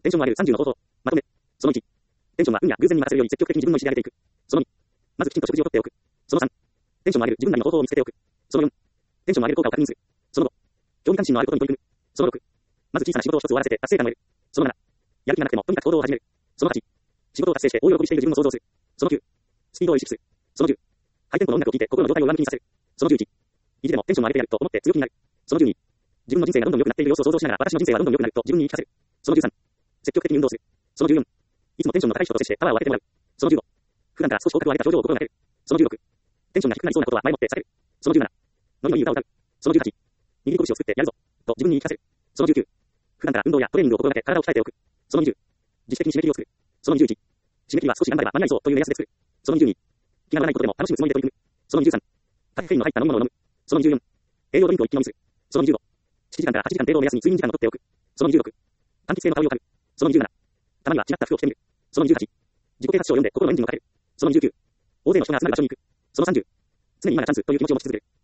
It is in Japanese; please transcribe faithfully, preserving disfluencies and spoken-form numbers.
テンションを上げるさんじゅうの方法。まとめ。そのいち。テンションは運や偶然に任せるより積極的に自分の意思で上げていく。そのに。まずきちんと食事をとっておく。そのさん。テンションを上げる自分なりの方法を見つけておく。そのよん。テンションを上げる効果を確認する。そのご。興味関心のあることに取り組む。そのろく。まず小さな仕事を一つ終わらせて達成感を得る。そのなな。やる気がなくてもとにかく行動を始める。そのはち。仕事を達成して大喜びしている自分を想像する。そのきゅう。スピードを意識する。そのじゅう。ハイテンポの音楽を聴いて心の状態を上向きにさせる。そのじゅういち。意地でもテンションを上げてやると思って強気になる。そのじゅうに。自分の人生がどんどん良くなっている様子を想像しながら私の人生はどんどん良くなると自分に言い聞かせる。そのじゅうさん。積極的に運動する。そのじゅうよん。いつもテンションの高い人と接してパワーを上げてもらう。そのじゅうご。普段から少し口角を上げた表情を心がける。そのじゅうろく。テンションが低くなりそうなことは前もって避ける。そのじゅうなな。ノリのいい歌を歌う。そのじゅうはち。握り拳を作ってやるぞ。と自分に言い聞かせる。そのじゅうきゅう。普段から運動やトレーニングを心がけ体を鍛えておく。そのにじゅう。自主的に締め切りを作る。そのにじゅういち。締め切りは少し頑張れば間に合いそうという目安で作る。そのにじゅうに。気が乗らないことでも楽しむつもりで取り組む。そのにじゅうさん。カフェインの入った飲み物を飲む。そのにじゅうよん。栄養ドリンクを一気飲みする。そのにじゅうご。ななじかんからはちじかん程度を目安に睡眠時間を取っておく。そのにじゅうろく。柑橘系の香りを嗅ぐ。そのにじゅうなな。たまには違った服を着てみる。そのにじゅうはち。自己啓発書を読んで心のエンジンをかける。そのにじゅうきゅう。大勢の人が集まる場所に行く。そのさんじゅう。常に今がチャンスという気持ちを持ち続ける。